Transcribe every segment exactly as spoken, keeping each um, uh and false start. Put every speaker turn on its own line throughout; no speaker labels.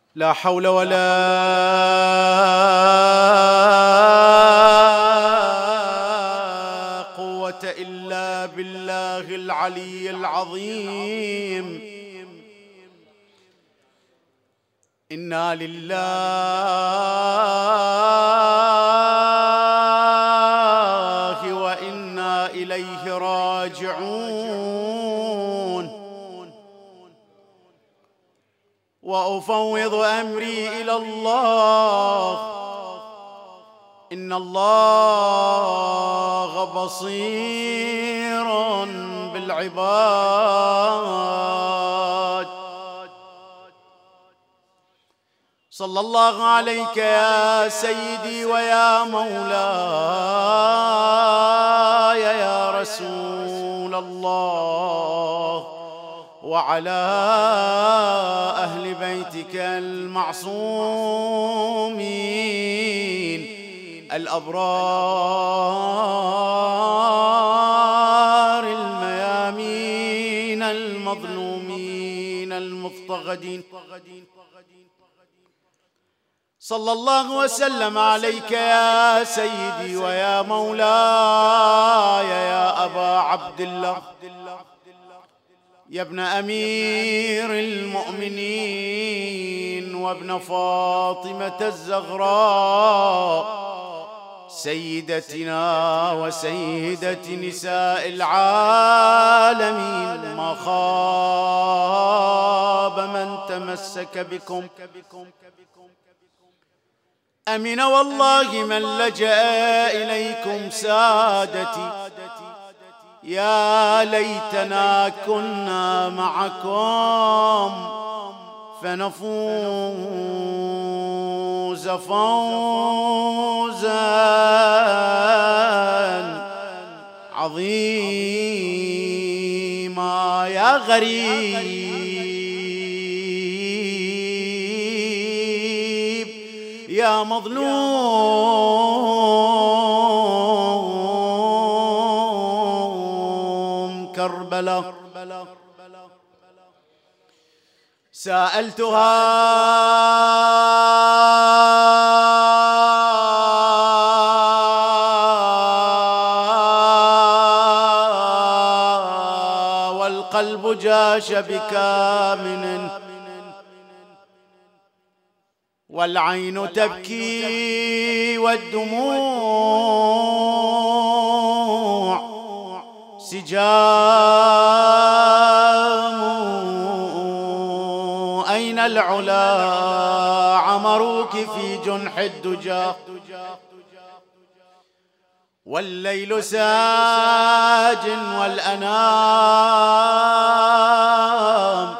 لا حول ولا قوة إلا بالله العلي العظيم. إنا لله وإنا إليه راجعون. وأفوض أمري إلى الله، إن الله بصير بالعباد. صلى الله عليك يا سيدي ويا مولاي يا رسول الله، وعلى أهل بيتك المعصومين الأبرار الميامين المظلومين المضطهدين. صلى الله وسلم عليك يا سيدي ويا مولاي يا أبا عبد الله، يا ابن أمير المؤمنين وابن فاطمة الزغراء، سيدتنا وسيدة نساء العالمين. ما خاب من تمسك بكم، أمن والله من لجأ إليكم سادتي. يا ليتنا كنا معكم فنفوز فوزا عظيما. يا غريب يا مظلوم كربلاء، سألتها والقلب جاش بكامن، والعين تبكي والدموع سجام. أين العلا عمروك في جنح الدجى، والليل ساج والأنام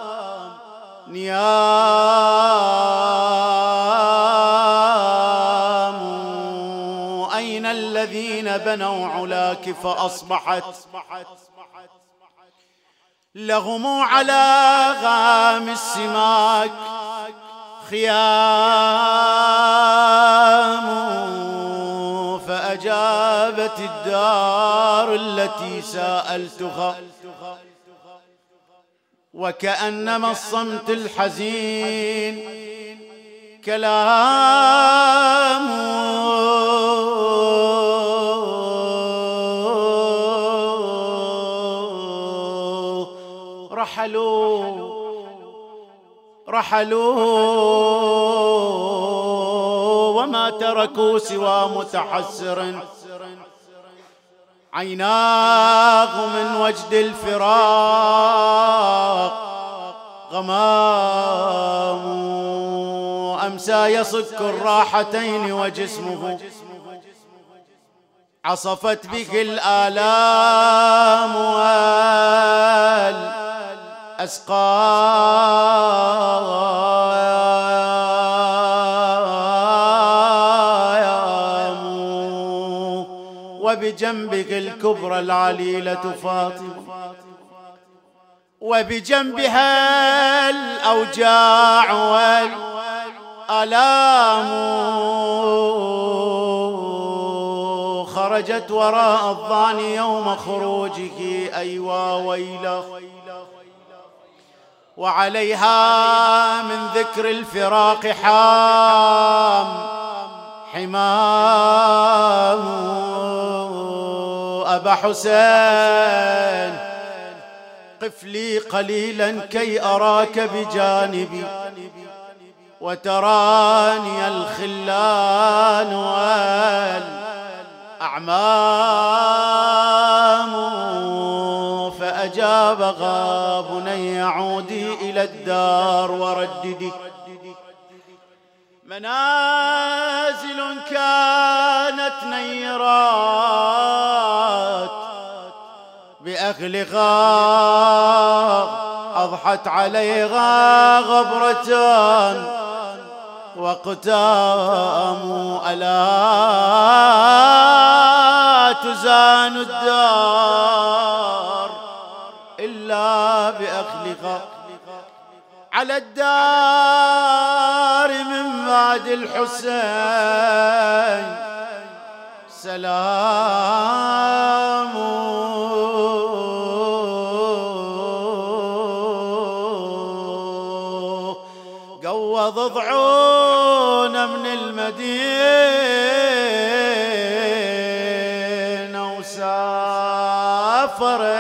نيام. أين الذين بنوا علاك فأصبحت لهم على غام السماك خيام. فأجابت الدار التي سألتها، وكأنما الصمت الحزين كلام. رحلوا رحلوا وما تركوا سوى متحسر، عيناه من وجد الفراق غمام. أمسى يصك الراحتين وجسمه عصفت به الآلام والأسقام. وبجنبه الكبرى العليلة فاطمة، وبجنبها الأوجاع والآلام. خرجت وراء الظان يوم خروجه أيوا ويله، وعليها من ذكر الفراق حام حمام أبا حسين قف لي قليلا كي أراك بجانبي وتراني الخلان والأعمام. فأجاب غا بني عودي إلى الدار ورددي منازل كانت نيرات بأهل غار أضحت عليها غبرتان وقتام ألا تزان الدار إلا بأهلها على الدار من بعد الحسين سلام قوض ضعون من المدينة وسافر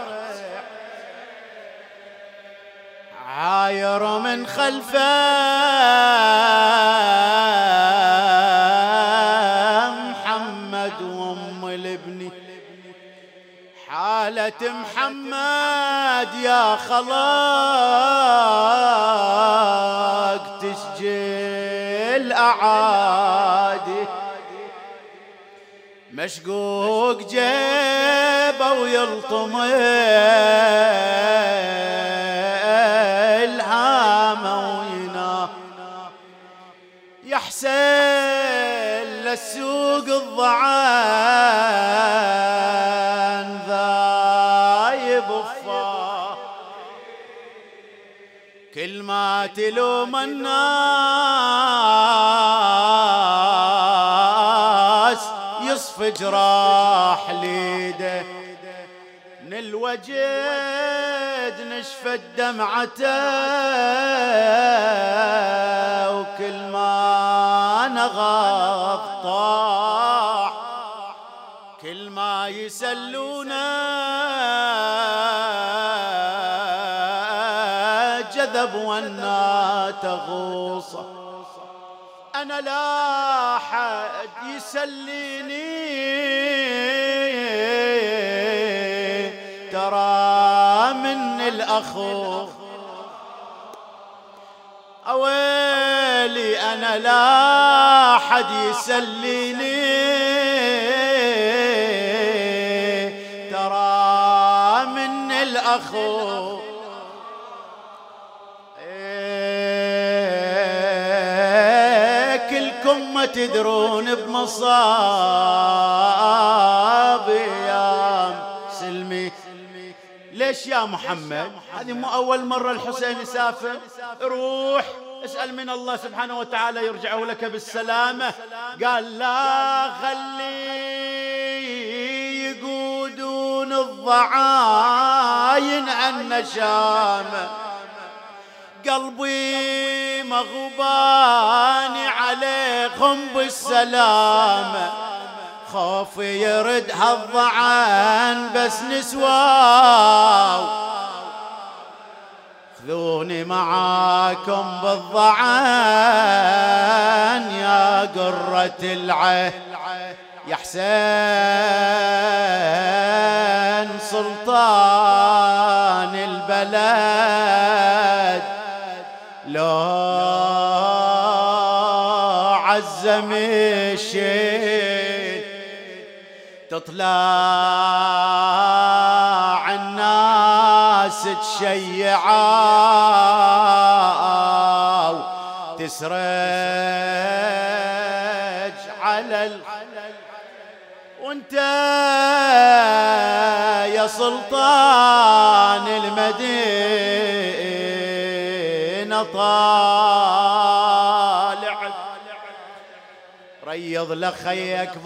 عاير من خلفه محمد وام الابن حالة محمد يا خلاق تسجل أعادي مشقوق جيبه ويلطم الهامة وينا يحسن للسوق الضعان ذايب الفا كل ما تلوم الناس يصفي جراح ليده من الوجد نشفت دمعته وكل ما نغض طاح كل ما يسلونا جذب ونا تغوصه أنا لا أحد يسليني ترى من الأخو أويلي أنا لا أحد يسليني ترى من الأخو كلكم ما تدرون بمصابي يا سلمي. ليش يا محمد؟ هذه مو أول مرة الحسين يسافر. روح اسأل من الله سبحانه وتعالى يرجعه لك بالسلامة. قال لا خلي يقودون الضعاين عن نشامة قلبي مغبان عليكم بالسلامة خوف يرد هالضعان بس نسواو خذوني معاكم بالضعان يا قرة العين يا حسين سلطان البلد لو عزم الشيل تطلع الناس تشيعوا تسرج على ال... وانت يا سلطان المدينة طالع ريض لخيك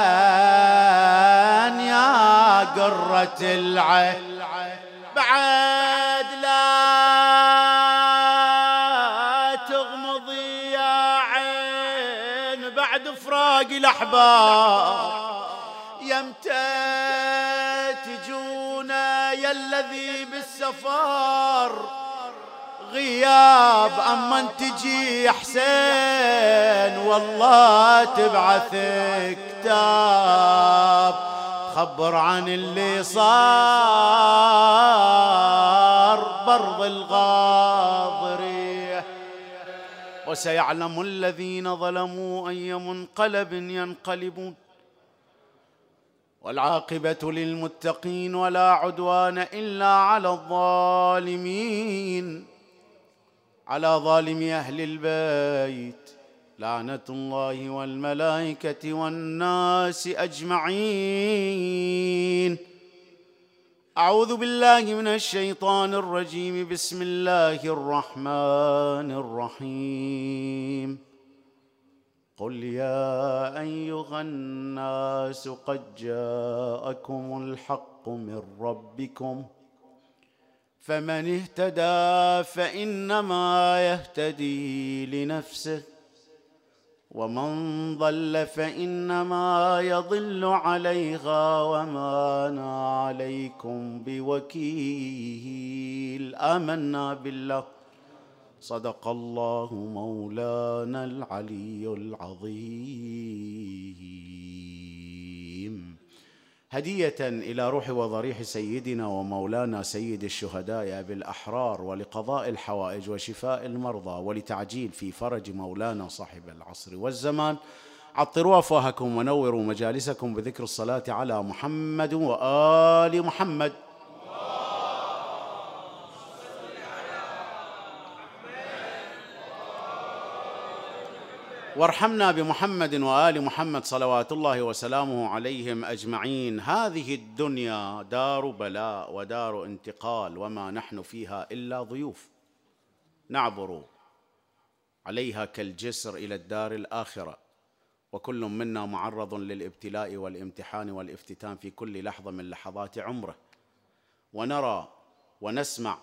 بالضعان يا قرة العين بعد بعد فراق الأحباب، يمتى تجونا يا الذي بالسفر غياب، أما تجي يا حسين والله تبعث كتاب خبر عن اللي صار برض الغاضرية. وسيعلم الذين ظلموا أي منقلب ينقلبون، والعاقبة للمتقين ولا عدوان إلا على الظالمين. على ظالم أهل البيت لعنة الله والملائكة والناس أجمعين. أعوذ بالله من الشيطان الرجيم. بسم الله الرحمن الرحيم. قل يا أيها الناس قد جاءكم الحق من ربكم، فمن اهتدى فإنما يهتدي لنفسه، ومن ضل فإنما يضل عليها وما أنا عليكم بوكيل. آمنا بالله صدق الله مولانا العلي العظيم. هدية إلى روح وضريح سيدنا ومولانا سيد الشهداء أبي الأحرار، ولقضاء الحوائج وشفاء المرضى، ولتعجيل في فرج مولانا صاحب العصر والزمان. عطروا أفواهكم ونوروا مجالسكم بذكر الصلاة على محمد وآل محمد. وارحمنا بمحمد وآل محمد صلوات الله وسلامه عليهم أجمعين. هذه الدنيا دار بلاء ودار انتقال، وما نحن فيها إلا ضيوف نعبر عليها كالجسر إلى الدار الآخرة، وكل منا معرض للابتلاء والامتحان والافتتان في كل لحظة من لحظات عمره. ونرى ونسمع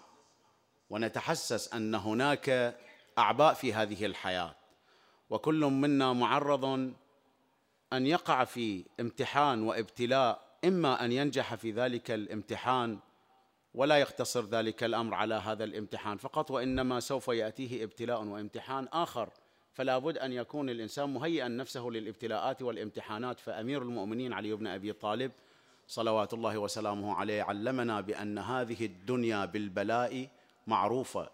ونتحسس أن هناك أعباء في هذه الحياة، وكل منا معرض أن يقع في امتحان وابتلاء، إما أن ينجح في ذلك الامتحان ولا يقتصر ذلك الأمر على هذا الامتحان فقط، وإنما سوف يأتيه ابتلاء وامتحان آخر، فلا بد أن يكون الإنسان مهيئا نفسه للابتلاءات والامتحانات. فأمير المؤمنين علي بن أبي طالب صلوات الله وسلامه عليه علمنا بأن هذه الدنيا بالبلاء معروفة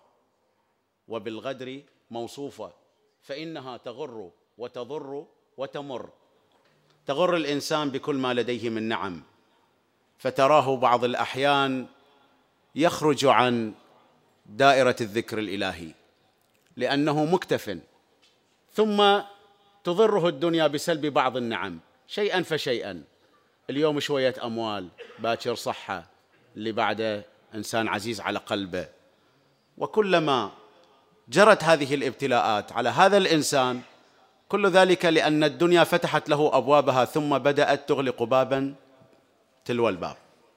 وبالغدر موصوفة، فإنها تغر وتضر وتمر. تغر الإنسان بكل ما لديه من نعم، فتراه بعض الأحيان يخرج عن دائرة الذكر الإلهي لأنه مكتف، ثم تضره الدنيا بسلب بعض النعم شيئا فشيئا. اليوم شوية أموال، باكر صحة، اللي بعده إنسان عزيز على قلبه. وكلما جرت هذه الابتلاءات على هذا الإنسان، كل ذلك لأن الدنيا فتحت له أبوابها ثم بدأت تغلق بابا تلو الباب،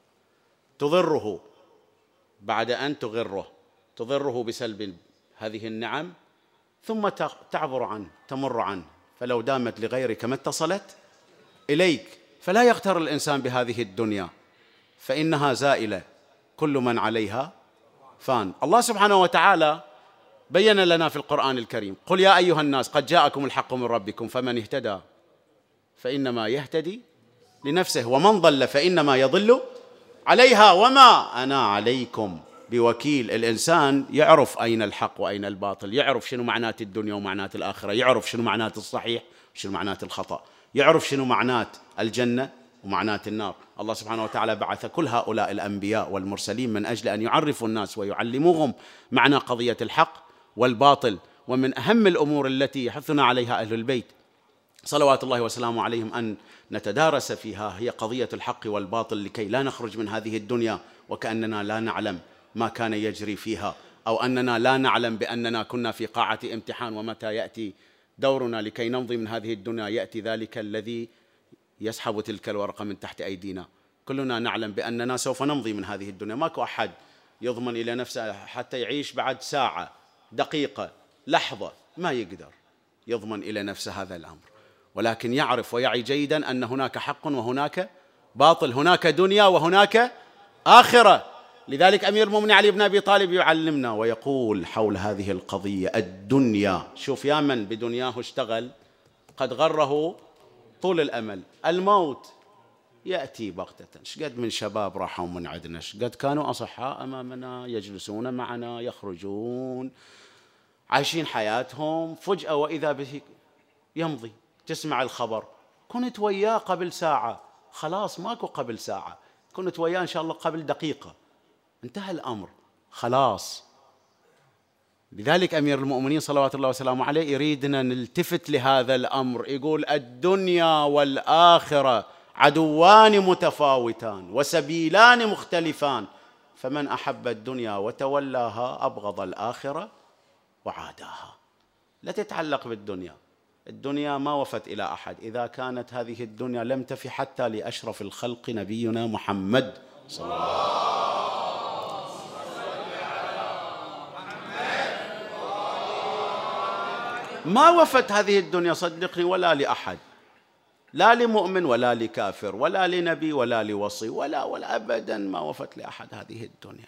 تضره بعد أن تغره، تضره بسلب هذه النعم، ثم تعبر عنه، تمر عنه. فلو دامت لغيرك ما اتصلت إليك. فلا يغتر الإنسان بهذه الدنيا، فإنها زائلة، كل من عليها فان. الله سبحانه وتعالى بين لنا في القرآن الكريم: قل يا أيها الناس قد جاءكم الحق من ربكم، فمن اهتدى فإنما يهتدي لنفسه، ومن ضل فإنما يضل عليها وما أنا عليكم بوكيل. الإنسان يعرف أين الحق وأين الباطل، يعرف شنو معنات الدنيا ومعنات الآخرة، يعرف شنو معنات الصحيح وشنو معنات الخطأ، يعرف شنو معنات الجنة ومعنات النار. الله سبحانه وتعالى بعث كل هؤلاء الأنبياء والمرسلين من أجل أن يعرفوا الناس ويعلموهم معنى قضية الحق والباطل. ومن أهم الأمور التي يحثنا عليها أهل البيت صلوات الله وسلامه عليهم أن نتدارس فيها هي قضية الحق والباطل، لكي لا نخرج من هذه الدنيا وكأننا لا نعلم ما كان يجري فيها، أو أننا لا نعلم بأننا كنا في قاعة امتحان، ومتى يأتي دورنا لكي نمضي من هذه الدنيا يأتي ذلك الذي يسحب تلك الورقة من تحت أيدينا. كلنا نعلم بأننا سوف نمضي من هذه الدنيا، ماكو أحد يضمن إلى نفسه حتى يعيش بعد ساعة، دقيقة، لحظة، ما يقدر يضمن إلى نفسه هذا الأمر. ولكن يعرف ويعي جيدا أن هناك حق وهناك باطل، هناك دنيا وهناك آخرة. لذلك أمير المؤمنين علي بن أبي طالب يعلمنا ويقول حول هذه القضية: الدنيا، شوف يا من بدنياه اشتغل قد غره طول الأمل، الموت يأتي بغتة. شقد من شباب راحوا من عندنا، شقد كانوا أصحاء أمامنا، يجلسون معنا، يخرجون، عايشين حياتهم، فجأة وإذا به يمضي، تسمع الخبر كنت وياه قبل ساعة، خلاص ماكو قبل ساعة، كنت وياه إن شاء الله قبل دقيقة، انتهى الأمر خلاص. لذلك أمير المؤمنين صلوات الله وسلامه عليه يريدنا نلتفت لهذا الأمر، يقول: الدنيا والآخرة عدوان متفاوتان وسبيلان مختلفان، فمن أحب الدنيا وتولاها أبغض الآخرة وعاداها. لا تتعلق بالدنيا، الدنيا ما وفت إلى أحد، إذا كانت هذه الدنيا لم تفي حتى لأشرف الخلق نبينا محمد صلى الله عليه وسلم. ما وفت هذه الدنيا صدقني ولا لأحد، لا لمؤمن ولا لكافر ولا لنبي ولا لوصي ولا ولا أبدا ما وفت لأحد هذه الدنيا.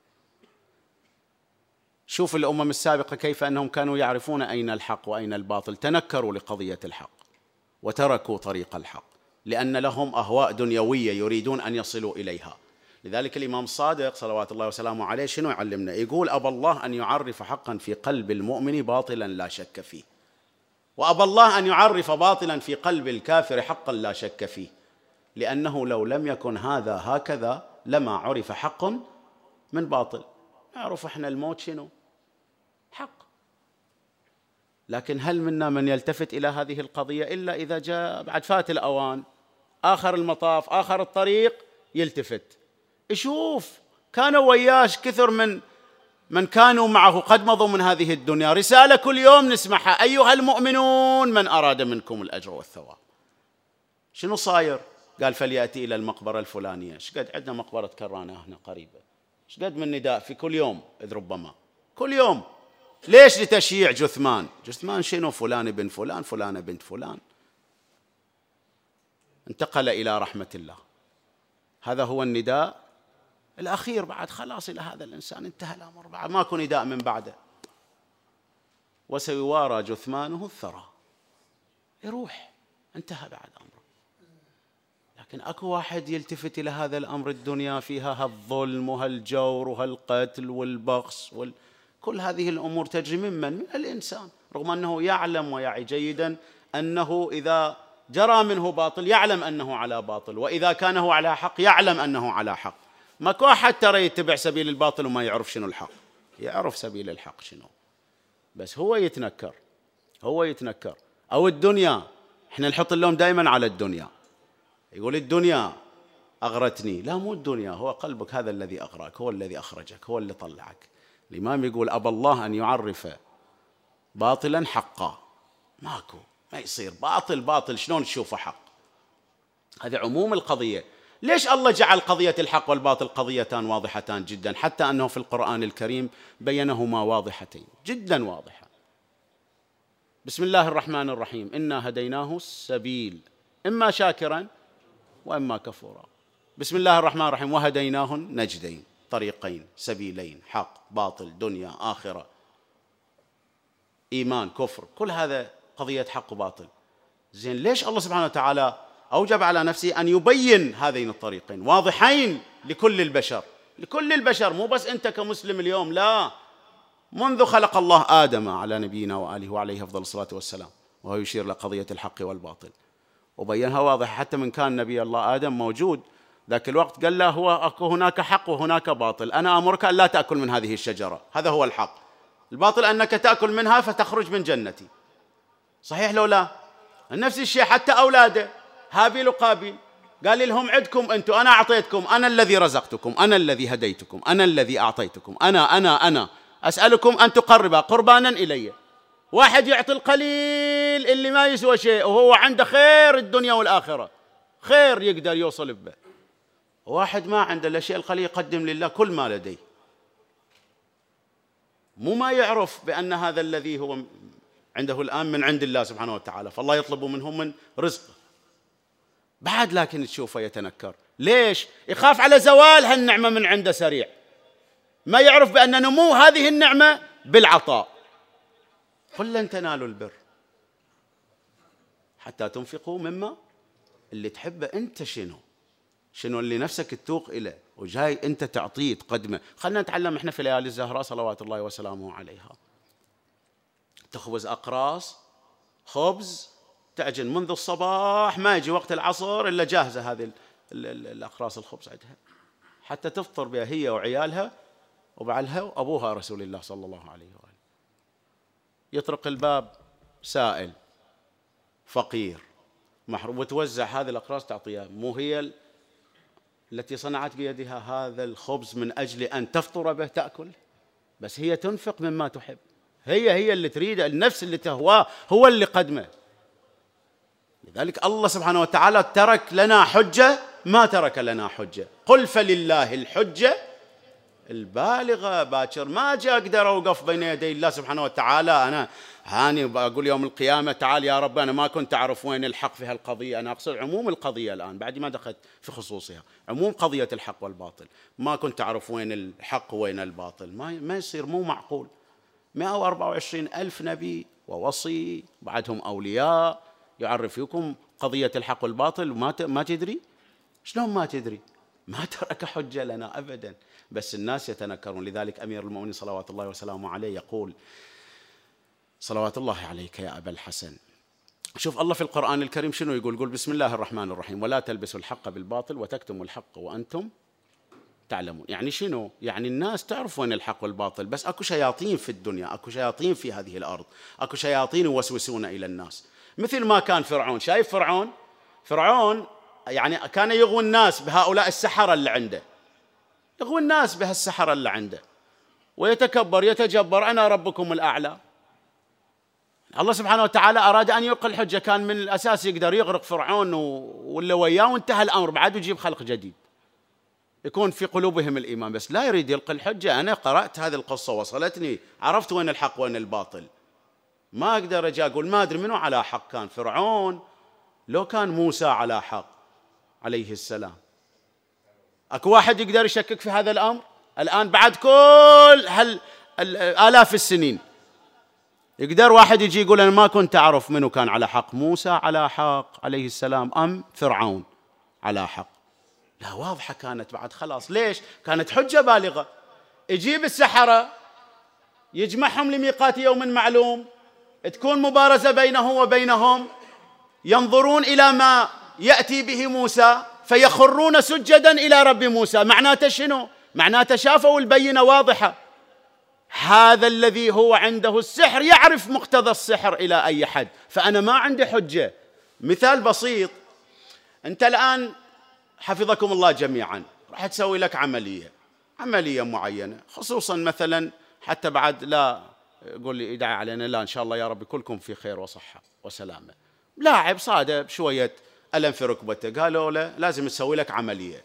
شوف الأمم السابقة كيف أنهم كانوا يعرفون أين الحق وأين الباطل، تنكروا لقضية الحق وتركوا طريق الحق لأن لهم أهواء دنيوية يريدون أن يصلوا إليها. لذلك الإمام الصادق صلوات الله وسلامه عليه شنو يعلمنا؟ يقول: أبى الله أن يعرف حقا في قلب المؤمن باطلا لا شك فيه، وأبى الله أن يعرف باطلا في قلب الكافر حقا لا شك فيه، لأنه لو لم يكن هذا هكذا لما عرف حق من باطل. نعرف إحنا الموت شنو؟ حق، لكن هل منا من يلتفت إلى هذه القضية إلا إذا جاء بعد فات الأوان، آخر المطاف، آخر الطريق، يلتفت يشوف كانوا وياش كثر من من كانوا معه قد مضوا من هذه الدنيا، رسالة كل يوم نسمعها: أيها المؤمنون من أراد منكم الأجر والثواب. شنو صاير؟ قال: فليأتي إلى المقبرة الفلانية. شقد عندنا مقبرة كرانة هنا قريبة، شقد من نداء في كل يوم، إذ ربما كل يوم. ليش؟ لتشييع جثمان. جثمان شنو؟ فلان بن فلان، فلانة بنت فلان، انتقل إلى رحمة الله. هذا هو النداء الأخير، بعد خلاص إلى هذا الإنسان انتهى الأمر، بعد ماكو نداء من بعده. وسيوارى جثمانه الثرى، يروح، انتهى بعد أمره. لكن أكو واحد يلتفت إلى هذا الأمر، الدنيا فيها هالظلم وهالجور وهالقتل والبغص وال... كل هذه الأمور تجري ممن؟ من الإنسان، رغم أنه يعلم ويعي جيدا أنه إذا جرى منه باطل يعلم أنه على باطل، وإذا كان هو على حق يعلم أنه على حق. ماكو أحد ترى يتبع سبيل الباطل وما يعرف شنو الحق، يعرف سبيل الحق شنو، بس هو يتنكر، هو يتنكر. أو الدنيا، إحنا نحط اللوم دائما على الدنيا، يقول الدنيا أغرتني. لا، مو الدنيا، هو قلبك هذا الذي أغراك، هو الذي أخرجك، هو اللي طلعك. الإمام يقول: أبى الله أن يعرف باطلا حقا. ماكو، ما يصير باطل باطل شلون تشوفه حق؟ هذا عموم القضية. ليش الله جعل قضية الحق والباطل قضيتان واضحتان جدا، حتى أنه في القرآن الكريم بينهما واضحتين جدا واضحة. بسم الله الرحمن الرحيم: إنا هديناه السبيل إما شاكرا وإما كفورا. بسم الله الرحمن الرحيم: وهديناه النجدين، طريقين، سبيلين، حق باطل، دنيا آخرة، إيمان كفر، كل هذا قضية حق وباطل. زين، ليش الله سبحانه وتعالى أوجب على نفسه أن يبين هذين الطريقين واضحين لكل البشر، لكل البشر، مو بس أنت كمسلم اليوم، لا، منذ خلق الله آدم على نبينا وآله وعليه أفضل الصلاة والسلام، وهو يشير لقضية الحق والباطل وبينها واضحة. حتى من كان نبي الله آدم موجود ذاك الوقت قال له: هو أكو هناك حق وهناك باطل، أنا أمرك أن لا تأكل من هذه الشجرة، هذا هو الحق، الباطل أنك تأكل منها فتخرج من جنتي. صحيح لو لا؟ نفس الشيء حتى أولاده هابيل وقابيل، قال لهم: عندكم أنتم، أنا أعطيتكم، أنا الذي رزقتكم، أنا الذي هديتكم، أنا الذي أعطيتكم، أنا أنا أنا أسألكم أن تقربا قربانا إلي. واحد يعطي القليل اللي ما يسوى شيء وهو عنده خير الدنيا والآخرة، خير يقدر يوصل به. واحد ما عنده إلا شيء القليل يقدم لله كل ما لديه، مو ما يعرف بأن هذا الذي هو عنده الآن من عند الله سبحانه وتعالى، فالله يطلب منهم من رزقه. بعد لكن تشوفه يتنكر. ليش؟ يخاف على زوال هالنعمة من عنده سريع، ما يعرف بأن نمو هذه النعمة بالعطاء. قل لن تنالوا البر حتى تنفقوا مما اللي تحبه أنت. شنو شنو اللي نفسك تتوق إليه وجاي أنت تعطيه تقدمه. خلنا نتعلم إحنا في ليالي الزهراء صلوات الله وسلامه عليها، تخبز أقراص خبز تعجن منذ الصباح، ما يجي وقت العصر إلا جاهزة هذه الأقراص الخبز عندها حتى تفطر بها هي وعيالها وبعلها وأبوها رسول الله صلى الله عليه وآله. يطرق الباب سائل فقير محروم وتوزع هذه الأقراص تعطيها. مو هي التي صنعت بيدها هذا الخبز من أجل أن تفطر به تأكل؟ بس هي تنفق مما تحب، هي هي اللي تريد، النفس اللي تهواه هو اللي قدمه. لذلك الله سبحانه وتعالى ترك لنا حجة ما ترك لنا حجة. قل فلله الحجة البالغة. باكر ما جاء أقدر أوقف بين يدي الله سبحانه وتعالى أنا هاني بقول يوم القيامة تعال يا رب أنا ما كنت أعرف وين الحق في هالقضية. أنا أقصد عموم القضية الآن بعد ما دخلت في خصوصها، عموم قضية الحق والباطل. ما كنت أعرف وين الحق وين الباطل. ما ما يصير، مو معقول. مئة وأربعة وعشرين ألف نبي ووصي بعدهم أولياء يعرفوكم قضية الحق والباطل وما ما تدري. شلون ما تدري؟ ما ترك حجة لنا أبدا، بس الناس يتنكرون. لذلك أمير المؤمنين صلوات الله وسلامه عليه يقول صلوات الله عليك يا أبا الحسن. شوف الله في القرآن الكريم شنو يقول؟ يقول بسم الله الرحمن الرحيم ولا تلبسوا الحق بالباطل وتكتموا الحق وأنتم تعلمون. يعني شنو؟ يعني الناس تعرف وين الحق والباطل، بس أكو شياطين في الدنيا، أكو شياطين في هذه الأرض، أكو شياطين يوسوسون إلى الناس. مثل ما كان فرعون. شايف فرعون؟ فرعون يعني كان يغوي الناس بهؤلاء السحرة اللي عنده، يغوي الناس بهالسحرة اللي عنده ويتكبر يتجبر أنا ربكم الأعلى. الله سبحانه وتعالى أراد أن يلقي الحجة، كان من الأساس يقدر يغرق فرعون واللي وياه وانتهى الأمر، بعد يجيب خلق جديد يكون في قلوبهم الإيمان، بس لا يريد يلقي الحجة. أنا قرأت هذه القصة وصلتني، عرفت وين الحق وين الباطل. ما أقدر أجي أقول ما أدري منو على حق. كان فرعون لو كان موسى على حق عليه السلام. أكو واحد يقدر يشكك في هذا الأمر الآن بعد كل هال آلاف السنين؟ يقدر واحد يجي يقول أنا ما كنت أعرف منو كان على حق، موسى على حق عليه السلام أم فرعون على حق؟ لا، واضحة كانت بعد خلاص. ليش؟ كانت حجة بالغة. يجيب السحرة يجمعهم لميقات يوم معلوم، تكون مبارزة بينه وبينهم، ينظرون إلى ما يأتي به موسى فيخرون سجدا إلى رب موسى. معناته شنو؟ معناته شافوا البينة واضحة. هذا الذي هو عنده السحر يعرف مقتضى السحر إلى أي حد، فأنا ما عندي حجة. مثال بسيط، أنت الآن حفظكم الله جميعا راح تسوي لك عملية عملية معينة، خصوصا مثلا حتى بعد لا يقول لي ادعي علينا، لا إن شاء الله يا رب كلكم في خير وصحة وسلامة. لاعب صادة بشوية ألم في ركبته، قالوا له لازم تسوي لك عملية.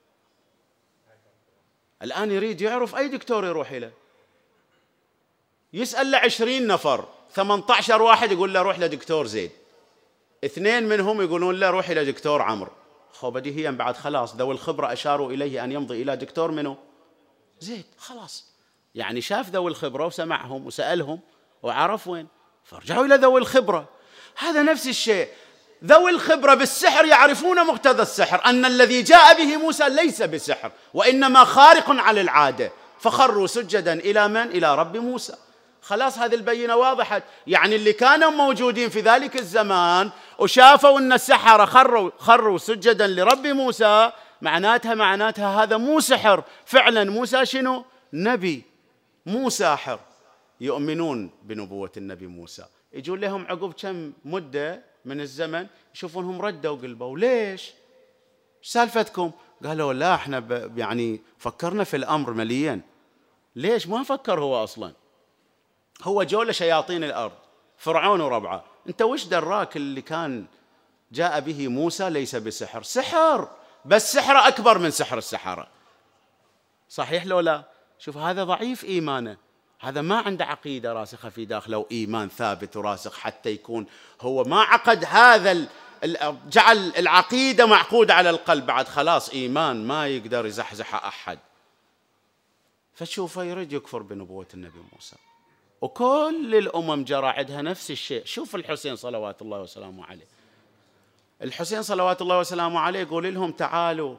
الآن يريد يعرف أي دكتور يروح إليه، يسأل له عشرين نفر، ثمانية عشر واحد يقول له روح لدكتور زيد، اثنين منهم يقولون له روح إلى دكتور عمرو. خو بديهيا بعد خلاص ذوي الخبرة أشاروا إليه أن يمضي إلى دكتور منه زيد. خلاص يعني شاف ذوي الخبرة وسمعهم وسألهم وعرف وين، فرجعوا إلى ذوي الخبرة. هذا نفس الشيء، ذوي الخبرة بالسحر يعرفون مقتضى السحر، أن الذي جاء به موسى ليس بسحر وإنما خارق على العادة، فخروا سجدا إلى من؟ إلى رب موسى. خلاص هذه البينة واضحة. يعني اللي كانوا موجودين في ذلك الزمان وشافوا أن السحرة خروا, خروا سجدا لرب موسى، معناتها معناتها هذا مو سحر فعلا. موسى شنو؟ نبي، مو ساحر. يؤمنون بنبوة النبي موسى، يجون لهم عقب كم مدة من الزمن يشوفونهم ردوا وقلبوا. ليش؟ سالفتكم؟ قالوا لا احنا يعني فكرنا في الأمر مليا. ليش؟ ما فكر هو أصلا، هو جول شياطين الأرض فرعون وربعه. انت وش دراك اللي كان جاء به موسى ليس بسحر؟ سحر، بس سحر أكبر من سحر السحرة. صحيح لو لا؟ شوف هذا ضعيف إيمانه، هذا ما عنده عقيدة راسخة في داخله وإيمان ثابت وراسخ حتى يكون هو ما عقد هذا، جعل العقيدة معقودة على القلب، بعد خلاص إيمان ما يقدر يزحزح أحد. فشوفه يريد يكفر بنبوة النبي موسى، وكل الأمم جرى عندها نفس الشيء. شوف الحسين صلوات الله وسلامه عليه، الحسين صلوات الله وسلامه عليه يقول لهم تعالوا،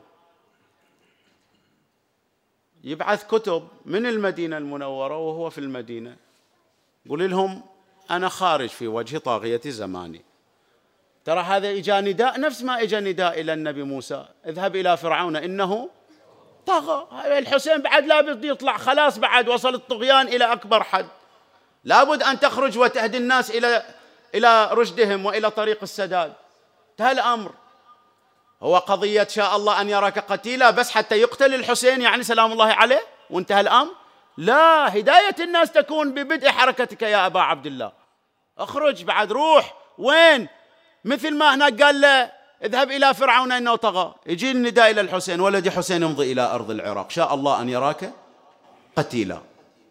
يبعث كتب من المدينة المنورة وهو في المدينة، يقول لهم أنا خارج في وجه طاغية زماني. ترى هذا إجا نداء نفس ما إجا نداء إلى النبي موسى، اذهب إلى فرعون إنه طغى. الحسين بعد لابد يطلع، خلاص بعد وصل الطغيان إلى أكبر حد، لابد أن تخرج وتهدي الناس إلى إلى رشدهم وإلى طريق السداد. انتهى الأمر. هو قضية شاء الله أن يراك قتيلا بس حتى يقتل الحسين يعني سلام الله عليه وانتهى الأمر؟ لا، هداية الناس تكون ببدء حركتك يا أبا عبد الله. اخرج بعد، روح وين؟ مثل ما هناك قال له اذهب إلى فرعون إنه طغى، يجي النداء إلى الحسين ولدي حسين امضي إلى أرض العراق، شاء الله أن يراك قتيلا.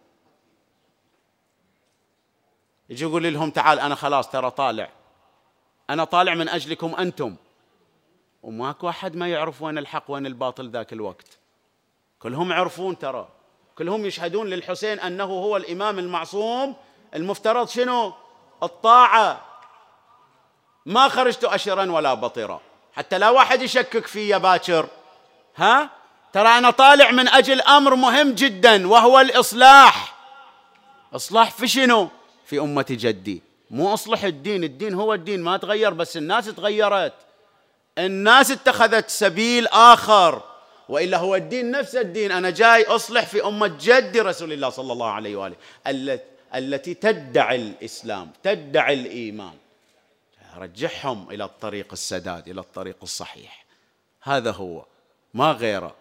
يجي يقول لهم تعال أنا خلاص ترى طالع، أنا طالع من أجلكم أنتم، وماكو أحد ما يعرف وين الحق وين الباطل ذاك الوقت، كلهم يعرفون، ترى كلهم يشهدون للحسين أنه هو الإمام المعصوم المفترض شنو؟ الطاعة. ما خرجت أشرا ولا بطرا، حتى لا واحد يشكك في يا باكر، ها ترى أنا طالع من أجل أمر مهم جدا وهو الإصلاح. إصلاح في شنو؟ في أمة جدي، مو أصلح الدين، الدين هو الدين ما تغير، بس الناس تغيرت، الناس اتخذت سبيل آخر، وإلا هو الدين نفس الدين. أنا جاي أصلح في أمة جدي رسول الله صلى الله عليه وآله التي تدعي الإسلام تدعي الإيمان، رجعهم إلى الطريق السداد، إلى الطريق الصحيح. هذا هو ما غيره.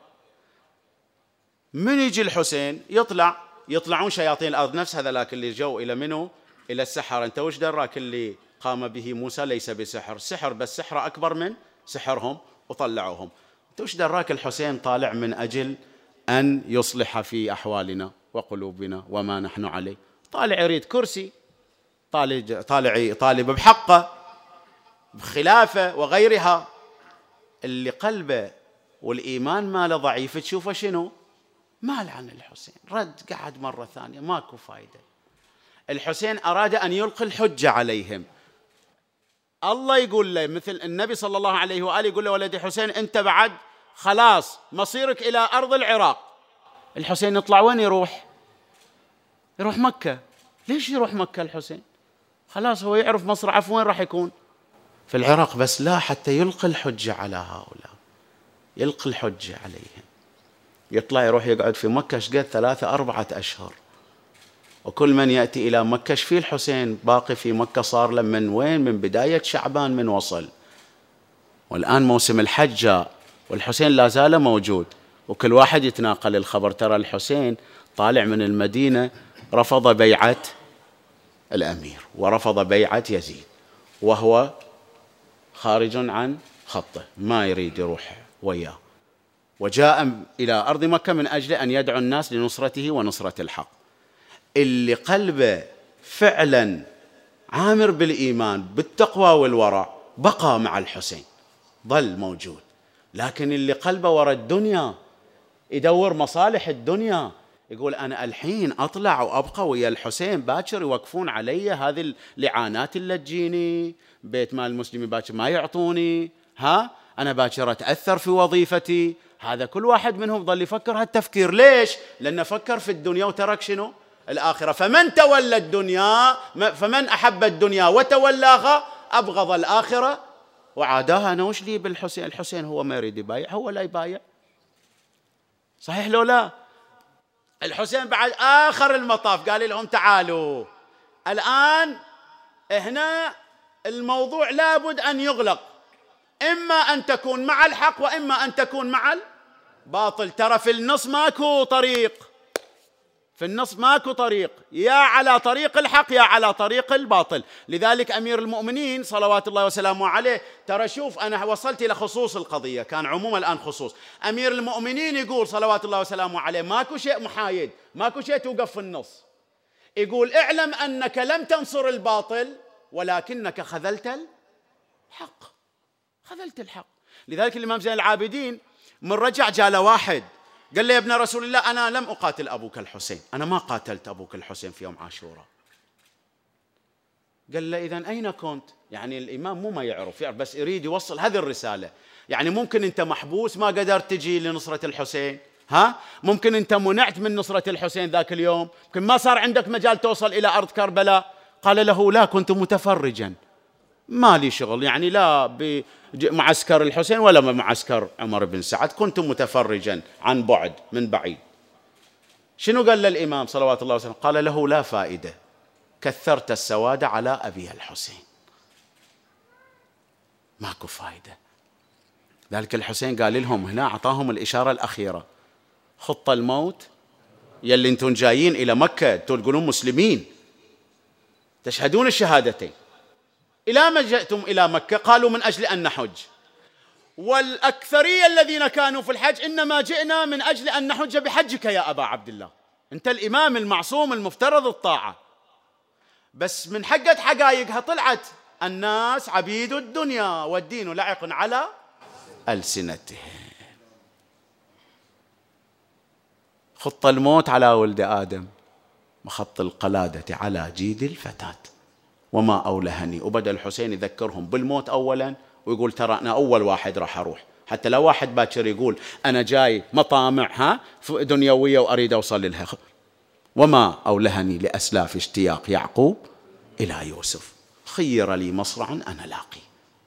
من يجي الحسين يطلع يطلعون شياطين الأرض نفس هذا، لكن اللي جو إلى منه إلى السحر. أنت وش دراك اللي قام به موسى ليس بسحر، سحر بس سحر أكبر من سحرهم وطلعوهم. أنت وش دراك الحسين طالع من أجل أن يصلح في أحوالنا وقلوبنا وما نحن عليه، طالع يريد كرسي، طالع طالع طالب بحقه بخلافة وغيرها. اللي قلبه والإيمان ماله ضعيف تشوفه شنو؟ مال عن الحسين، رد قعد مرة ثانية، ماكو فايدة. الحسين أراد أن يلقي الحجة عليهم. الله يقول له مثل النبي صلى الله عليه وآله يقول له ولدي حسين أنت بعد خلاص مصيرك إلى أرض العراق. الحسين يطلع وين يروح؟ يروح مكة. ليش يروح مكة الحسين؟ خلاص هو يعرف مصرعه وين راح يكون؟ في العراق. بس لا، حتى يلقي الحجة على هؤلاء، يلقي الحجة عليهم. يطلع يروح يقعد في مكة شقد ثلاثة أربعة أشهر، وكل من يأتي إلى مكة في الحسين باقي في مكة صار له من وين؟ من بداية شعبان من وصل، والآن موسم الحج جاء والحسين لا زال موجود، وكل واحد يتناقل الخبر. ترى الحسين طالع من المدينة رفض بيعة الأمير ورفض بيعة يزيد، وهو خارج عن خطه، ما يريد يروح وياه، وجاء إلى أرض مكة من أجل أن يدعو الناس لنصرته ونصرة الحق. اللي قلبه فعلا عامر بالإيمان بالتقوى والورع بقى مع الحسين، ظل موجود. لكن اللي قلبه وراء الدنيا يدور مصالح الدنيا، يقول أنا الحين أطلع وأبقى ويا الحسين، باكر يوقفون علي هذه اللعانات اللي تجيني، بيت مال المسلمين باكر ما يعطوني، ها أنا باكر أتأثر في وظيفتي. هذا كل واحد منهم ظل يفكر هالتفكير. ليش؟ لأنه فكر في الدنيا وترك شنو؟ الآخرة. فمن تولى الدنيا، فمن أحب الدنيا وتولاها أبغض الآخرة وعاداها. أنا وش لي بالحسين؟ الحسين هو ما يريد يبايع، هو لا يبايع، صحيح لو لا؟ الحسين بعد آخر المطاف قال لهم تعالوا الآن هنا الموضوع لابد أن يغلق، إما أن تكون مع الحق وإما أن تكون مع الباطل. ترى في النص ماكو طريق، في النص ماكو طريق، يا على طريق الحق يا على طريق الباطل. لذلك أمير المؤمنين صلوات الله وسلامه عليه، ترى شوف أنا وصلت إلى خصوص القضية، كان عموم الآن خصوص. أمير المؤمنين يقول صلوات الله وسلامه عليه ماكو شيء محايد، ماكو شيء توقف في النص. يقول اعلم أنك لم تنصر الباطل ولكنك خذلت الحق، خذلت الحق. لذلك الإمام زين العابدين من رجع جاء له واحد قال له يا ابن رسول الله أنا لم أقاتل أبوك الحسين، أنا ما قاتلت أبوك الحسين في يوم عاشوراء. قال له إذن أين كنت؟ يعني الإمام مو ما يعرف يعرف بس يريد يوصل هذه الرسالة. يعني ممكن أنت محبوس ما قدرت تجي لنصرة الحسين، ها؟ ممكن أنت منعت من نصرة الحسين ذاك اليوم، ممكن ما صار عندك مجال توصل إلى أرض كربلاء. قال له لا، كنت متفرجا، ما لي شغل، يعني لا بمعسكر الحسين ولا بمعسكر عمر بن سعد، كنت متفرجا عن بعد من بعيد. شنو قال للإمام صلوات الله وسلامه؟ قال له لا فائدة، كثرت السواد على أبي الحسين، ماكو فائدة. ذلك الحسين قال لهم هنا، أعطاهم الإشارة الأخيرة: خط الموت يلي انتم جايين إلى مكة تقولون مسلمين تشهدون الشهادتين، إلى ما جئتم إلى مكة؟ قالوا من أجل أن نحج، والأكثرية الذين كانوا في الحج إنما جئنا من أجل أن نحج بحجك يا أبا عبد الله، أنت الإمام المعصوم المفترض الطاعة. بس من حقة حقائقها طلعت الناس عبيد الدنيا والدين لعق على ألسنتهم. خط الموت على ولد آدم وخط القلادة على جيد الفتاة وما أولهني. وبدأ الحسين يذكرهم بالموت أولا ويقول ترى أنا أول واحد راح أروح، حتى لو واحد باكر يقول أنا جاي مطامع ها دنيوية وأريد أوصل لها. وما أولهني لأسلاف اشتياق يعقوب إلى يوسف، خير لي مصرع أنا لاقي،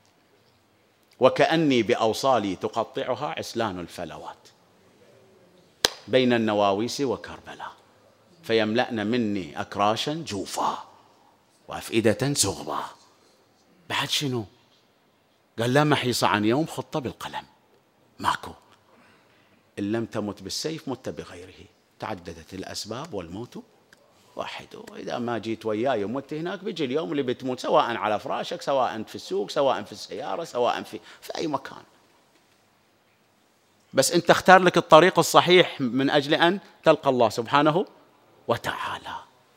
وكأني بأوصالي تقطعها عسلان الفلوات بين النواويس وكربلاء، فيملأن مني أكراشا جوفا وأفئدة زغبا. بعد شنو؟ قال لا محيص عن يوم خط بالقلم، ماكو. إن لم تمت بالسيف مت بغيره، تعددت الأسباب والموت واحد. وإذا ما جيت وياي ومت هناك بيجي اليوم اللي بتموت، سواء على فراشك، سواء في السوق، سواء في السيارة، سواء في, في أي مكان. بس أنت اختار لك الطريق الصحيح من أجل أن تلقى الله سبحانه وتعالى.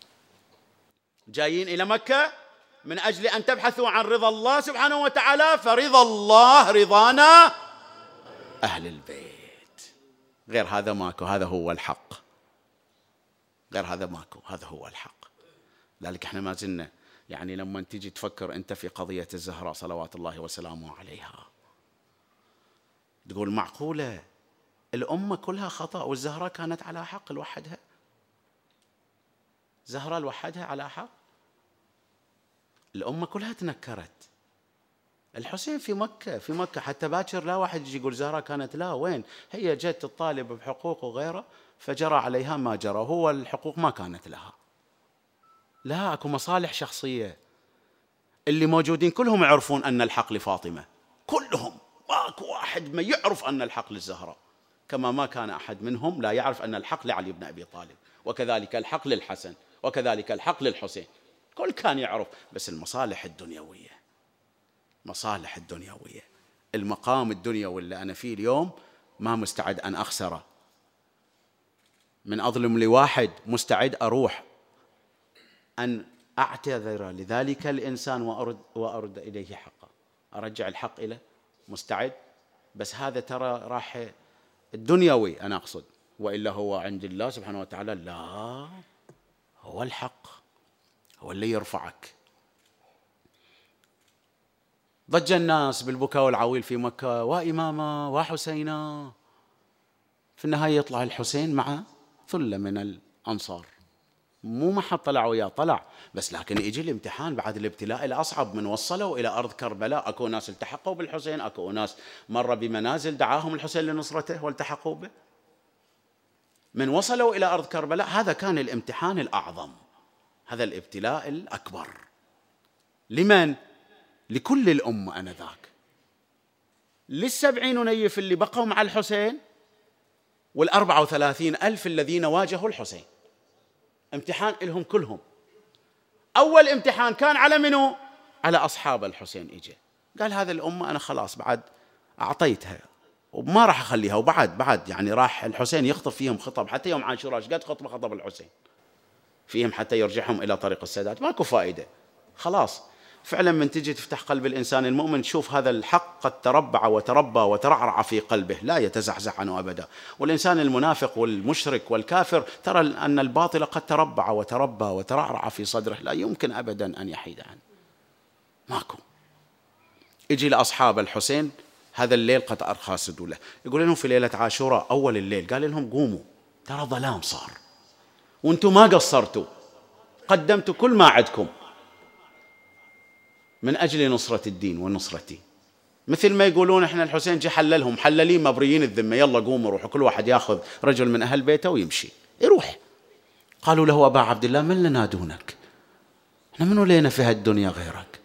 جايين إلى مكة من أجل أن تبحثوا عن رضا الله سبحانه وتعالى، فرضا الله رضانا أهل البيت. غير هذا ماكو، هذا هو الحق، غير هذا ماكو، هذا هو الحق. لذلك احنا ما زلنا يعني لما تيجي تفكر أنت في قضية الزهراء صلوات الله وسلامه عليها، تقول معقولة الأمة كلها خطأ والزهراء كانت على حق لوحدها؟ زهراء لوحدها على حق؟ الأمة كلها تنكرت. الحسين في مكة، في مكة حتى باكر لا واحد يجي يقول زهراء كانت، لا، وين هي جت تطالب بحقوق وغيره فجرى عليها ما جرى، هو الحقوق ما كانت لها. لا، اكو مصالح شخصية. اللي موجودين كلهم يعرفون أن الحق لفاطمة، كلهم، ماكو واحد ما يعرف أن الحق للزهراء، كما ما كان أحد منهم لا يعرف أن الحق لعلي بن أبي طالب، وكذلك الحق للحسن، وكذلك الحق للحسين، كل كان يعرف. بس المصالح الدنيوية، مصالح الدنيوية، المقام الدنيوي اللي أنا فيه اليوم ما مستعد أن أخسره. من أظلم لواحد مستعد أروح أن أعتذر لذلك الإنسان وأرد, وأرد إليه حقه، أرجع الحق إليه، مستعد. بس هذا ترى راح الدنيوي أنا أقصد، وإلا هو عند الله سبحانه وتعالى لا، هو الحق، هو اللي يرفعك. ضج الناس بالبكاء والعويل في مكة، وإماما وحسينا. في النهاية يطلع الحسين مع ثلة من الأنصار، مو ما حد طلع وياه، طلع، بس لكن يجي الامتحان بعد الابتلاء الأصعب. من وصلوا إلى أرض كربلاء أكو ناس التحقوا بالحسين، أكو ناس مر بمنازل دعاهم الحسين لنصرته والتحقوا به. من وصلوا إلى أرض كربلاء هذا كان الامتحان الأعظم، هذا الابتلاء الأكبر. لمن؟ لكل الأمة أنذاك، للسبعين نيف اللي بقوا مع الحسين والأربعة وثلاثين ألف الذين واجهوا الحسين. امتحان لهم كلهم. أول امتحان كان على منو؟ على أصحاب الحسين. إجا قال هذا الأمة أنا خلاص بعد أعطيتها وما راح أخليها، وبعد بعد يعني راح الحسين يخطب فيهم خطب، حتى يوم عاشوراء قد خطبة خطب الحسين فيهم حتى يرجعهم إلى طريق السداد، ماكو فائدة. خلاص فعلا من تجي تفتح قلب الإنسان المؤمن تشوف هذا الحق قد تربع وتربى وترعرع في قلبه، لا يتزحزح عنه أبدا. والإنسان المنافق والمشرك والكافر ترى أن الباطل قد تربع وتربى وترعرع في صدره، لا يمكن أبدا أن يحيد عنه، ماكو. يجي لأصحاب الحسين هذا الليل قد أرخى سدوله، يقول لهم في ليلة عاشوراء أول الليل قال لهم قوموا ترى ظلام صار وانتم ما قصرتوا، قدمتوا كل ما عندكم من أجل نصرة الدين ونصرتي. مثل ما يقولون إحنا الحسين جي حللهم حللين مبريين الذمة، يلا قوموا روحوا، كل واحد ياخذ رجل من أهل بيته ويمشي يروح. قالوا له أبا عبد الله من لنا دونك، إحنا منو لينا في هالدنيا غيرك،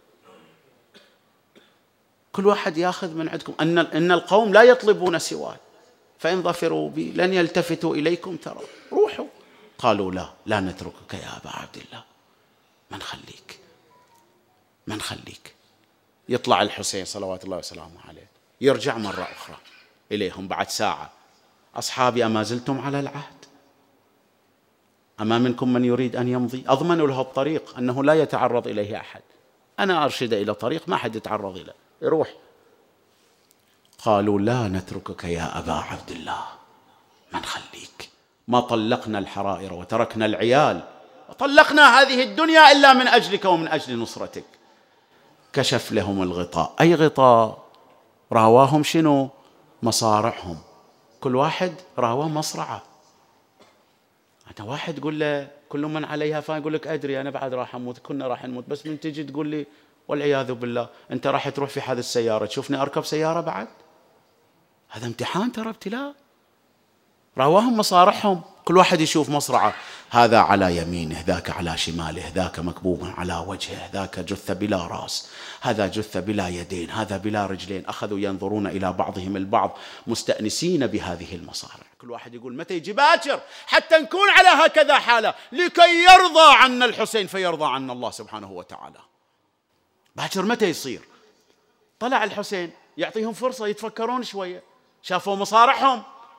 كل واحد ياخذ من عندكم، أن إن القوم لا يطلبون سواي فإن ظفروا بي لن يلتفتوا إليكم ترى روحوا. قالوا لا لا نتركك يا أبا عبد الله، ما نخليك ما نخليك. يطلع الحسين صلوات الله وسلامه عليه يرجع مرة أخرى إليهم بعد ساعة، أصحابي أما زلتم على العهد، أما منكم من يريد أن يمضي، أضمن له الطريق أنه لا يتعرض إليه أحد، أنا أرشد إلى طريق ما حد يتعرض إليه يروح. قالوا لا نتركك يا أبا عبد الله، ما نخليك، ما طلقنا الحرائر وتركنا العيال وطلقنا هذه الدنيا إلا من أجلك ومن أجل نصرتك. كشف لهم الغطاء، أي غطاء؟ راواهم شنو؟ مصارعهم، كل واحد راواه مصرعة. أنت واحد تقول له كل من عليها فان يقول لك أدري أنا بعد راح أموت، كنا راح نموت، بس من تجي تقول لي والعياذ بالله أنت راح تروح في حادث سيارة تشوفني أركب سيارة بعد، هذا امتحان ترى ابتلاء. رواهم مصارعهم، كل واحد يشوف مصرعه، هذا على يمينه، ذاك على شماله، ذاك مكبوب على وجهه، ذاك جثة بلا رأس، هذا جثة بلا يدين، هذا بلا رجلين. أخذوا ينظرون إلى بعضهم البعض مستأنسين بهذه المصارع، كل واحد يقول متى يجي باكر حتى نكون على هكذا حالة لكي يرضى عنا الحسين فيرضى عنا الله سبحانه وتعالى. باكر متى يصير؟ طلع الحسين يعطيهم فرصة يتفكرون شوية، شافوا مصارعهم،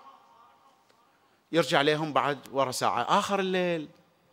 يرجع لهم بعد ورا ساعة آخر الليل،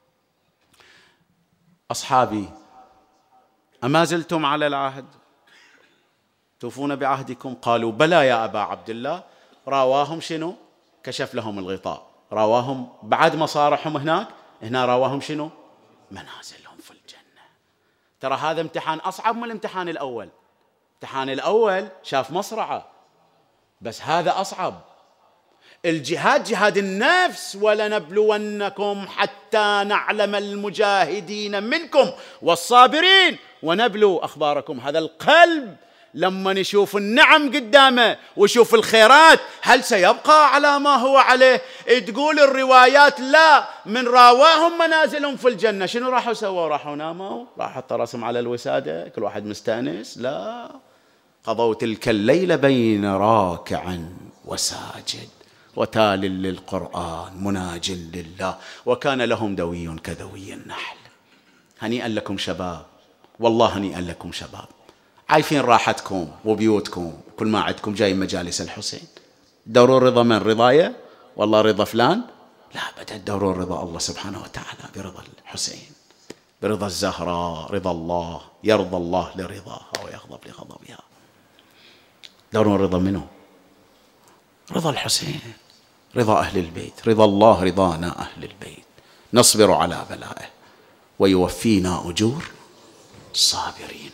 أصحابي أما زلتم على العهد توفون بعهدكم؟ قالوا بلى يا أبا عبد الله. راواهم شنو؟ كشف لهم الغطاء، راواهم بعد مصارعهم هناك، هنا راواهم شنو؟ منازلهم في الجنة. ترى هذا امتحان أصعب من الامتحان الأول. الامتحان الأول شاف مصرعة، بس هذا أصعب. الجهاد جهاد النفس، ولنبلونكم حتى نعلم المجاهدين منكم والصابرين ونبلو أخباركم. هذا القلب لما نشوف النعم قدامه وشوف الخيرات هل سيبقى على ما هو عليه؟ تقول الروايات لا، من راواهم منازلهم في الجنة شنو راحوا سووا؟ راحوا ناموا، راحوا حطوا راسهم على الوسادة كل واحد مستانس؟ لا، قضوا تلك الليلة بين راكع وساجد وتال للقرآن مناج لله، وكان لهم دوي كذوي النحل. هنيئا لكم شباب، والله هنيئا لكم شباب، عايفين راحتكم وبيوتكم كل ما عندكم جاي مجالس الحسين. دوروا رضا من رضايا والله رضا فلان؟ لا أبدا، دوروا رضا الله سبحانه وتعالى برضا الحسين، برضا الزهراء، رضا الله، يرضى الله لرضاها ويغضب لغضبها. دوروا رضا منه؟ رضا الحسين، رضا أهل البيت، رضا الله رضانا أهل البيت، نصبر على بلائه ويوفينا أجور الصابرين.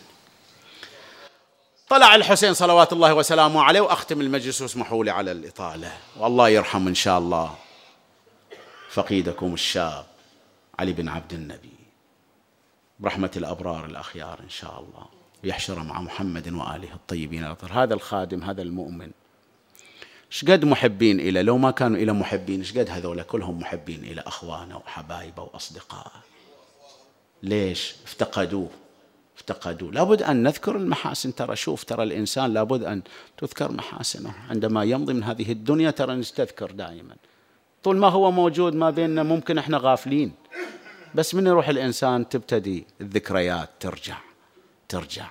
طلع الحسين صلوات الله وسلامه عليه، وأختم المجلس واسمحوا لي على الإطالة، والله يرحم إن شاء الله فقيدكم الشاب علي بن عبد النبي برحمة الأبرار الأخيار إن شاء الله، ويحشر مع محمد وآله الطيبين الأطهار. هذا الخادم هذا المؤمن شقد محبين إلى، لو ما كانوا إلى محبين شقد هذولا كلهم محبين إلى أخوانه وحبايبه وأصدقائه. ليش؟ افتقدوه افتقدوه. لابد أن نذكر المحاسن. ترى شوف، ترى الإنسان لابد أن تذكر محاسنه عندما يمضي من هذه الدنيا، ترى نستذكر دائما. طول ما هو موجود ما بيننا ممكن احنا غافلين، بس من يروح الإنسان تبتدي الذكريات ترجع ترجع.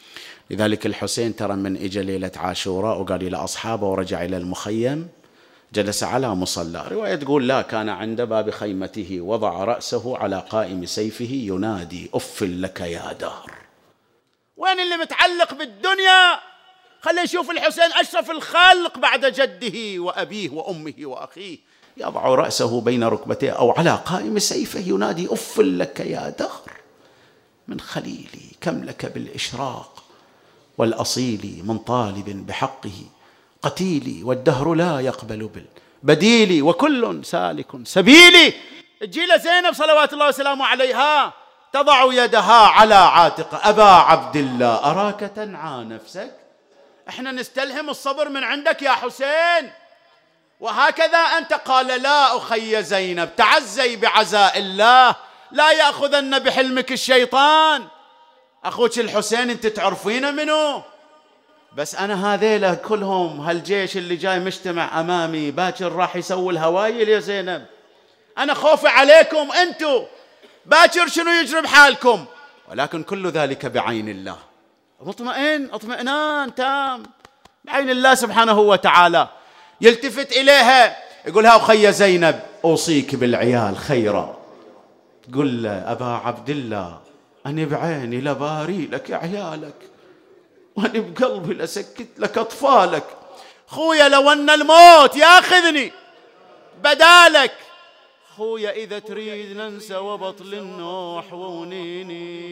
لذلك الحسين ترى من إجا ليلة عاشوراء وقال إلى أصحابه ورجع إلى المخيم، جلس على مصلى. رواية تقول لا، كان عند باب خيمته وضع رأسه على قائم سيفه ينادي أف لك يا دهر. وين اللي متعلق بالدنيا؟ خلي يشوف الحسين أشرف الخلق بعد جده وأبيه وأمه وأخيه، يضع رأسه بين ركبتيه أو على قائم سيفه ينادي أف لك يا دهر من خليلي، كم لك بالإشراق والأصيل من طالب بحقه، قتيلي والدهر لا يقبل بالبديل وكل سالك سبيلي. تجي زينب صلوات الله وسلامه عليها تضع يدها على عاتق أبا عبد الله، أراك تنعى نفسك، احنا نستلهم الصبر من عندك يا حسين، وهكذا أنت. قال لا أخي زينب، تعزي بعزاء الله، لا يأخذن بحلمك الشيطان. أخوك الحسين أنت تعرفين منه، بس أنا هذيلا كلهم هالجيش اللي جاي مجتمع أمامي باكر راح يسوي الهوايل يا زينب، أنا خوفي عليكم أنتوا، باكر شنو يجري بحالكم، ولكن كل ذلك بعين الله. مطمئن اطمئنان تام بعين الله سبحانه وتعالى. يلتفت إليها يقولها أخي زينب أوصيك بالعيال خيرا. تقول له أبا عبد الله أنا بعيني لباري لك عيالك، وأنا بقلبي لسكت لك أطفالك، خويا لو أن الموت ياخذني بدالك، خويا إذا تريد ننسى وبطل النوح وونيني،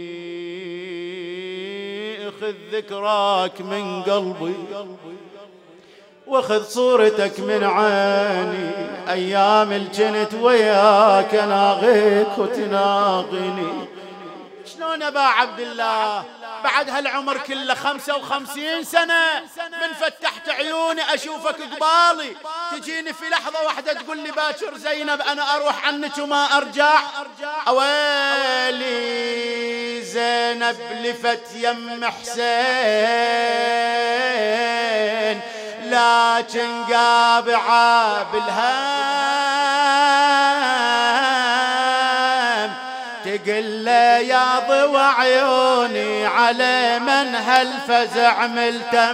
اخذ ذكراك من قلبي واخذ صورتك من عيني، أيام الجنت وياك ناغيك وتناغني. شلون أبا عبد الله بعد هالعمر كله خمسة وخمسين سنة من فتحت عيوني أشوفك قبالي، تجيني في لحظة واحدة تقول لي باكر زينب أنا أروح عنك وما أرجع. أويلي زينب لفت يم حسين لكن قابعة بالهم، تقل يا ضوى عيوني على من هالفزع ملتم،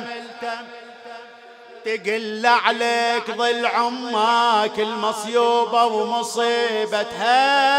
تقل عليك ظل عماك المصيوبة ومصيبتها.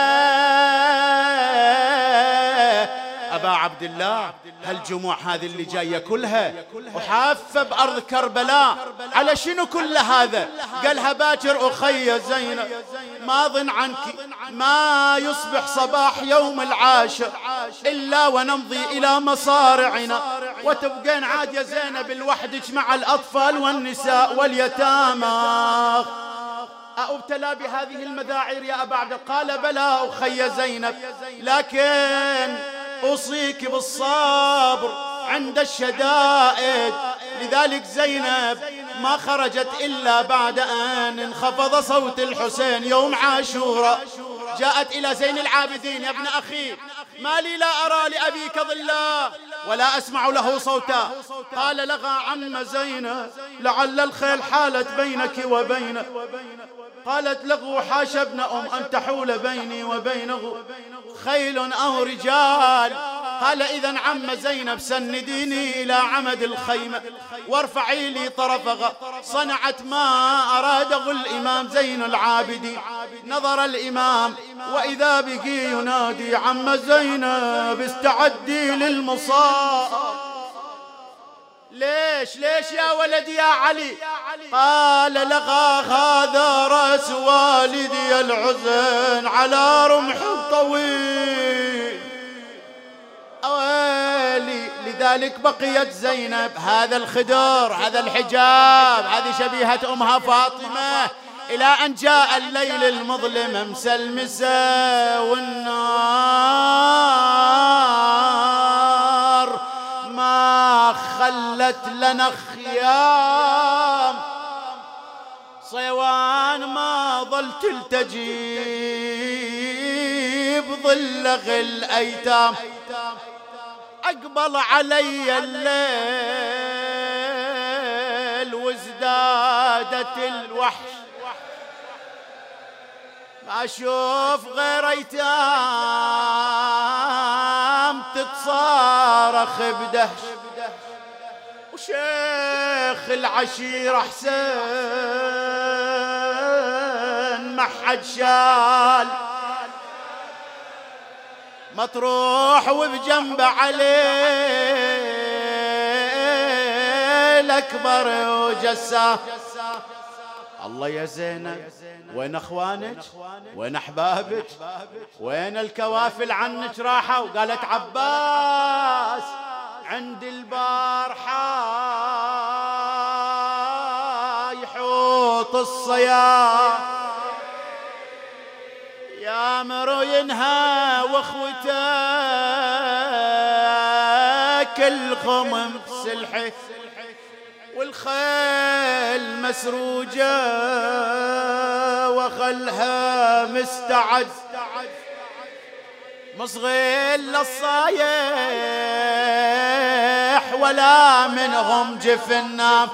أبا عبد الله هالجموع هذه اللي جاية كلها وحافة بأرض كربلاء على شنو كل هذا؟ قالها باكر أخي زينب ما ظن عنك ما يصبح صباح يوم العاشر إلا ونمضي إلى مصارعنا، وتبقين عاد يا زينب لوحدك مع الأطفال والنساء واليتامى. أبتلى بهذه المذاعير يا أبا عبد؟ قال بلى أخي زينب، لكن أوصيك بالصبر عند الشدائد. لذلك زينب ما خرجت إلا بعد أن انخفض صوت الحسين يوم عاشوراء، جاءت إلى زين العابدين يا ابن أخي ما لي لا أرى لأبيك ظلا ولا أسمع له صوتا. قال لغى عم زينب لعل الخيل حالت بينك وبينه. قالت له حاش ابن أم أن تحول بيني وبينه خيل أو رجال. قال إذن عم زينب سنديني إلى عمد الخيمة وارفعي لي طرفها. صنعت ما أراده الإمام زين العابدين. نظر الإمام وإذا بك ينادي عم زينب استعدي للمصاب. ليش ليش يا ولدي يا علي؟ قال لغى هذا رأس والدي العزن على رمح طويل. أويلي لذلك بقيت زينب هذا الخدر هذا الحجاب هذه شبيهة أمها فاطمة إلى أن جاء الليل المظلم أمسى المساء والنار ما خلت لنا خيام. صيوان ما ظل تلتجي بظل غل أيتام. أقبل علي الليل وازدادت الوحش ما أشوف غير أيتام تتصارخ بدهش. وشيخ العشيرة حسين ما حد شال، مطروح وبجنب علي الأكبر وجساه. الله يا زينب وين أخوانك؟ وين أحبابك؟ وين الكوافل عنك راحوا؟ قالت عباس عند البار يحوط الصيام، يا مرو ينهى واخوته كل غمم سلحه، والخيل مسروجة وخلها مستعد، مصغي للصايح ولا منهم جفن ناف.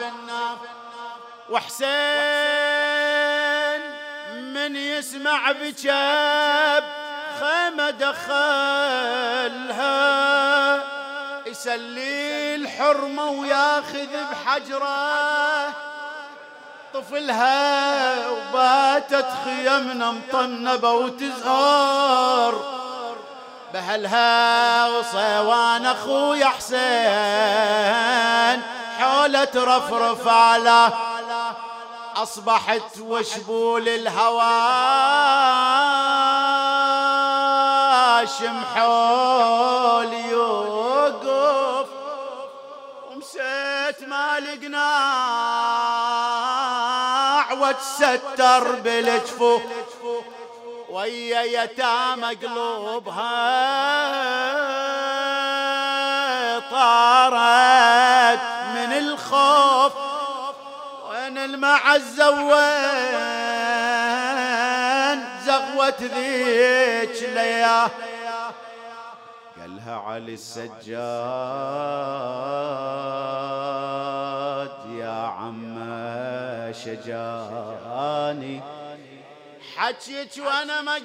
وحسين من يسمع بجاب خيمة دخلها، يسلي الحرمة وياخذ بحجره طفلها، وباتت خيمنا مطنبة وتزهر بهلها، وصيوان اخويا حسين حولة رفرف على، اصبحت وشبول الهوى شمحول يوقف، ومسيت ما لقناع وتستر بالجفوف، ويا يتامى قلوبها طارت من الخوف، وين المعزة وين زغوة ذيك لياه. قالها علي السجاد يا عم شجاني، حكيك وانا ما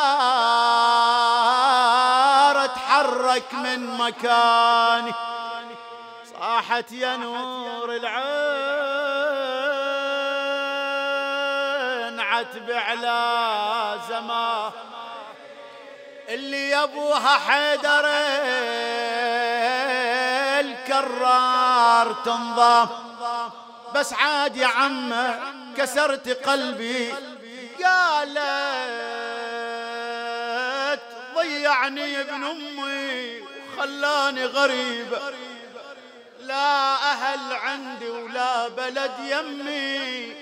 اقدر اتحرك من مكاني، صاحت يا نور العين عتب على زمان، اللي يابوها حيدر الكرار تنضام، بس عاد يا عمه كسرت قلبي، قالت ضيعني ابن امي وخلاني غريبه، لا اهل عندي ولا بلد يمي،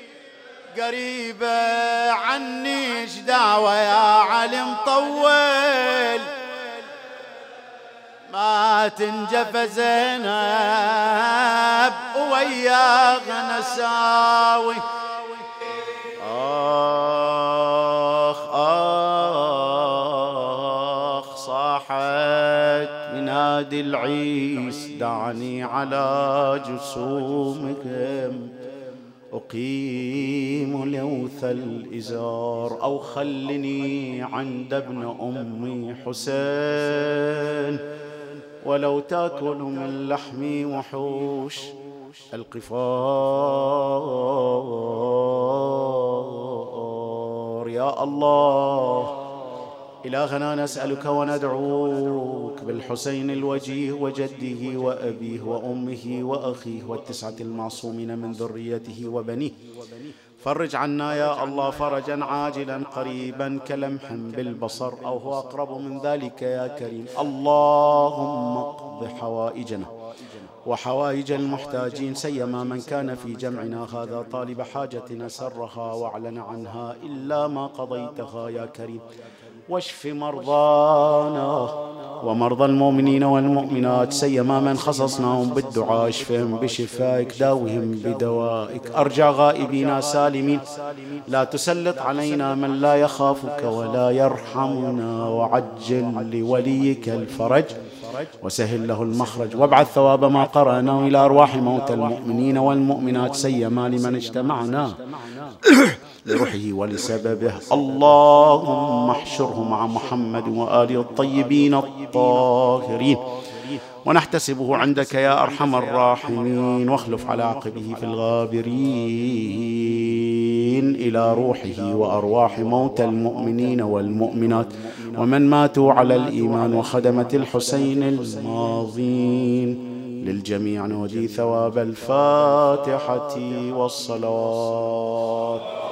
قريبه عني ايش دعوه يا علي مطول، ما تنجف زينب وياها نساوي. آخ آخ صاحت منادي العيس، دعني على جسومكم أقيم لوث الإزار، أو خلني عند ابن أمي حسين، ولو تأكل من لحمي وحوش القفار. يا الله إلهنا نسألك وندعوك بالحسين الوجيه وجده وأبيه وأمه وأخيه والتسعة المعصومين من ذريته وبنيه، فرج عنا يا الله فرجا عاجلا قريبا كلمح بالبصر أو هو أقرب من ذلك يا كريم. اللهم اقض حوائجنا وحوائج المحتاجين، سيما من كان في جمعنا هذا طالب حاجتنا سرها واعلن عنها إلا ما قضيتها يا كريم، واشف مرضانا ومرضى المؤمنين والمؤمنات، سيما من خصصناهم بالدعاء، اشفهم بشفائك داوهم بدوائك، ارجع غائبنا سالمين، لا تسلط علينا من لا يخافك ولا يرحمنا، وعجل لوليك الفرج وسهل له المخرج، وابعث ثواب ما قرأناه إلى أرواح موتى المؤمنين والمؤمنات، سيما لمن اجتمعنا لروحه ولسببه. اللهم احشره مع محمد وآله الطيبين الطاهرين، ونحتسبه عندك يا أرحم الراحمين، واخلف على عقبه في الغابرين. إلى روحه وأرواح موتى المؤمنين والمؤمنات ومن ماتوا على الإيمان وخدمة الحسين الماضين. للجميع نودي ثواب الفاتحة والصلوات.